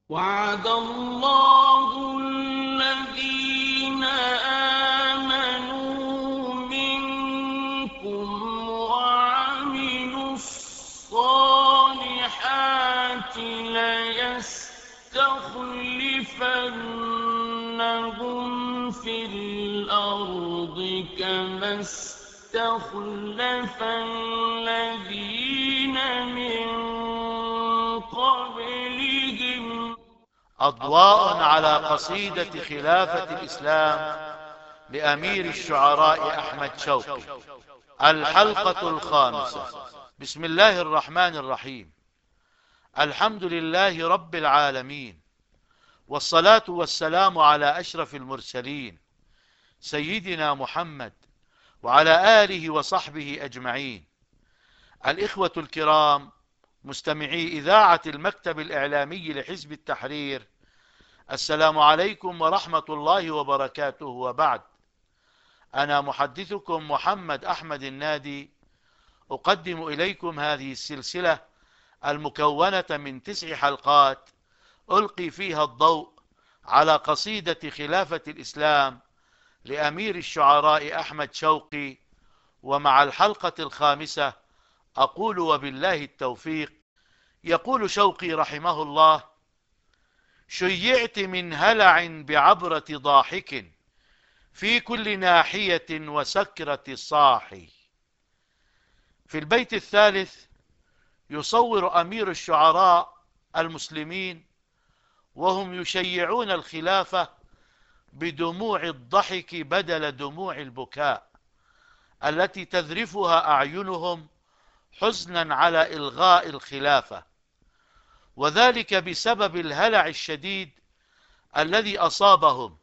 وعد الله الذين آمنوا منكم وعملوا الصالحات ليستخلفنهم في الأرض كما استخلف الذين من قبلهم. أضواء على قصيدة خلافة الإسلام لأمير الشعراء أحمد شوقي، الحلقة الخامسة. بسم الله الرحمن الرحيم. الحمد لله رب العالمين، والصلاة والسلام على أشرف المرسلين سيدنا محمد وعلى آله وصحبه أجمعين. الإخوة الكرام مستمعي إذاعة المكتب الإعلامي لحزب التحرير، السلام عليكم ورحمة الله وبركاته. وبعد، أنا محدثكم محمد أحمد النادي، أقدم إليكم هذه السلسلة المكونة من 9 حلقات ألقي فيها الضوء على قصيدة خلافة الإسلام لأمير الشعراء أحمد شوقي. ومع الحلقة الخامسة أقول وبالله التوفيق. يقول شوقي رحمه الله: شيعت من هلع بعبرة ضاحك في كل ناحية وسكرة الصاحي. في البيت الثالث يصور أمير الشعراء المسلمين وهم يشيعون الخلافة بدموع الضحك بدل دموع البكاء التي تذرفها أعينهم حزنا على إلغاء الخلافة، وذلك بسبب الهلع الشديد الذي أصابهم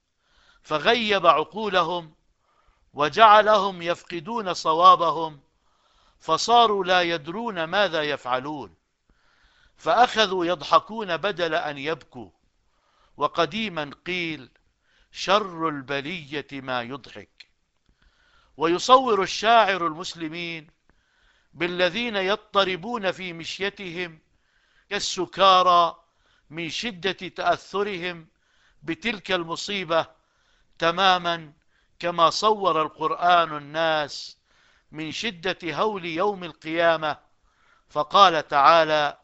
فغيب عقولهم وجعلهم يفقدون صوابهم، فصاروا لا يدرون ماذا يفعلون، فأخذوا يضحكون بدل أن يبكوا. وقديما قيل: شر البلية ما يضحك. ويصور الشاعر المسلمين بالذين يضطربون في مشيتهم كالسكارى من شدة تأثرهم بتلك المصيبة، تماما كما صور القرآن الناس من شدة هول يوم القيامة، فقال تعالى: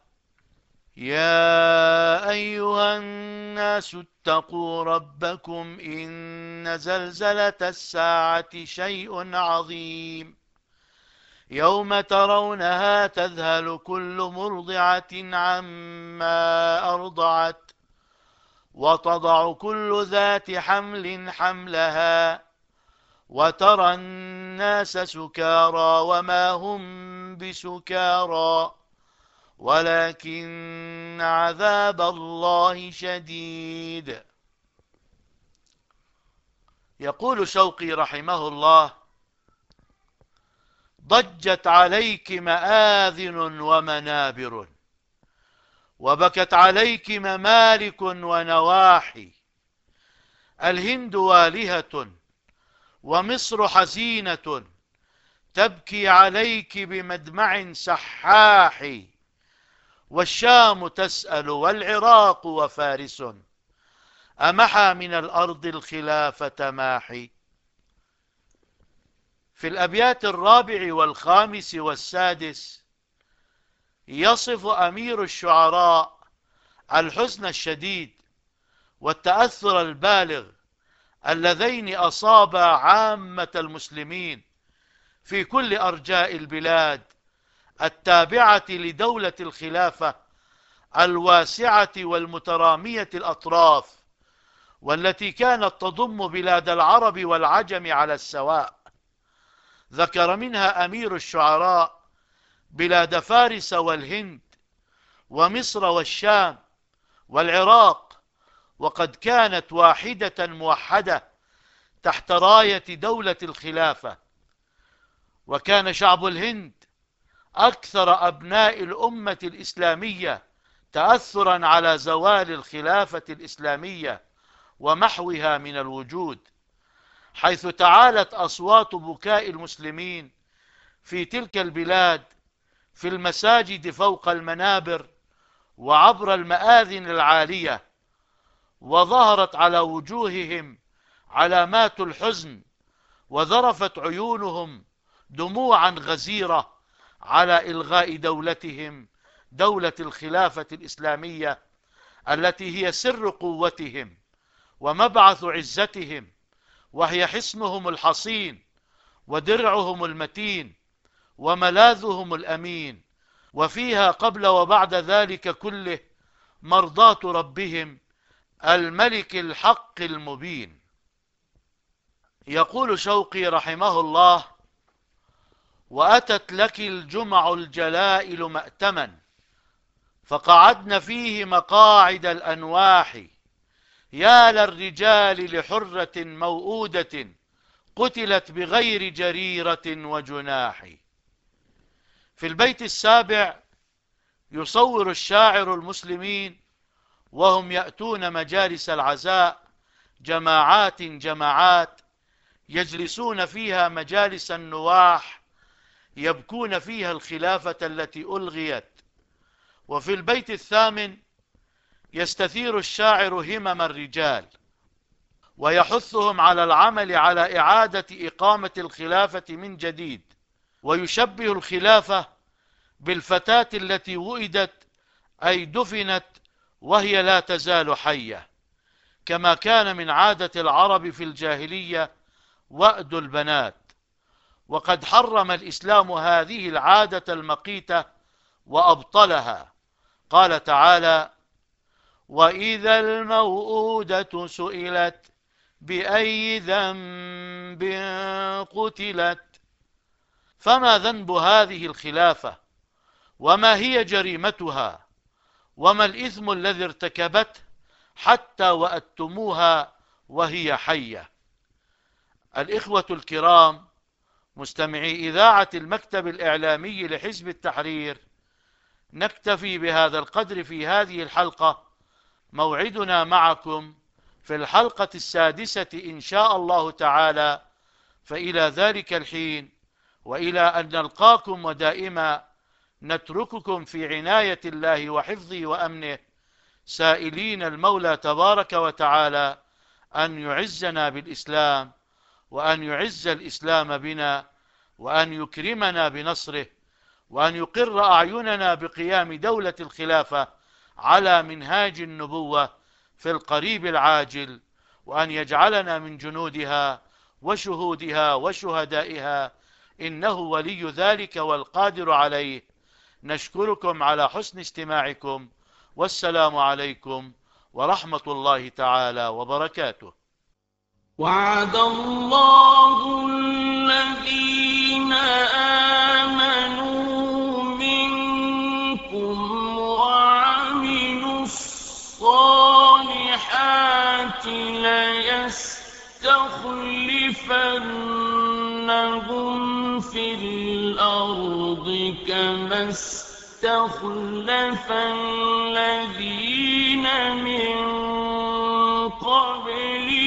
يا أيها الناس اتقوا ربكم إن زلزلة الساعة شيء عظيم، يوم ترونها تذهل كل مرضعة عما أرضعت وتضع كل ذات حمل حملها وترى الناس سكارى وما هم بسكارى ولكن عذاب الله شديد. يقول شوقي رحمه الله: ضجت عليك مآذن ومنابر، وبكت عليك ممالك ونواحي، الهند والهة ومصر حزينة تبكي عليك بمدمع سحاح، والشام تسأل والعراق وفارس أمحى من الأرض الخلافة ماحي. في الأبيات الرابع والخامس والسادس يصف أمير الشعراء الحزن الشديد والتأثر البالغ اللذين أصابا عامة المسلمين في كل أرجاء البلاد التابعة لدولة الخلافة الواسعة والمترامية الأطراف، والتي كانت تضم بلاد العرب والعجم على السواء. ذكر منها أمير الشعراء بلاد فارس والهند ومصر والشام والعراق، وقد كانت واحدة موحدة تحت راية دولة الخلافة. وكان شعب الهند أكثر أبناء الأمة الإسلامية تأثرا على زوال الخلافة الإسلامية ومحوها من الوجود، حيث تعالت أصوات بكاء المسلمين في تلك البلاد في المساجد فوق المنابر وعبر المآذن العالية، وظهرت على وجوههم علامات الحزن، وذرفت عيونهم دموعا غزيرة على إلغاء دولتهم، دولة الخلافة الإسلامية التي هي سر قوتهم ومبعث عزتهم، وهي حصنهم الحصين ودرعهم المتين وملاذهم الأمين، وفيها قبل وبعد ذلك كله مرضاة ربهم الملك الحق المبين. يقول شوقي رحمه الله: وأتت لك الجمع الجلائل مأتما، فقعدن فيه مقاعد الأنواح، يا للرجال لحرة موؤودة قتلت بغير جريرة وجناح. في البيت السابع يصور الشاعر المسلمين وهم يأتون مجالس العزاء جماعات جماعات، يجلسون فيها مجالس النواح، يبكون فيها الخلافة التي ألغيت. وفي البيت الثامن يستثير الشاعر همم الرجال ويحثهم على العمل على إعادة إقامة الخلافة من جديد، ويشبه الخلافة بالفتاة التي ولدت أي دفنت وهي لا تزال حية، كما كان من عادة العرب في الجاهلية وأد البنات. وقد حرم الإسلام هذه العادة المقيتة وأبطلها. قال تعالى: وإذا الموءودة سئلت بأي ذنب قتلت. فما ذنب هذه الخلافة؟ وما هي جريمتها؟ وما الإثم الذي ارتكبته حتى وأتموها وهي حية؟ الإخوة الكرام مستمعي إذاعة المكتب الإعلامي لحزب التحرير، نكتفي بهذا القدر في هذه الحلقة. موعدنا معكم في الحلقة السادسة إن شاء الله تعالى، فإلى ذلك الحين وإلى أن نلقاكم ودائما نترككم في عناية الله وحفظه وأمنه، سائلين المولى تبارك وتعالى أن يعزنا بالإسلام، وأن يعز الإسلام بنا، وأن يكرمنا بنصره، وأن يقر أعيننا بقيام دولة الخلافة على منهاج النبوة في القريب العاجل، وأن يجعلنا من جنودها وشهودها وشهدائها، إنه ولي ذلك والقادر عليه. نشكركم على حسن استماعكم، والسلام عليكم ورحمة الله تعالى وبركاته. وعد الله الذين آمنوا منكم وعملوا الصالحات ليستخلفنهم في الأرض كما استخلف الذين من قبلهم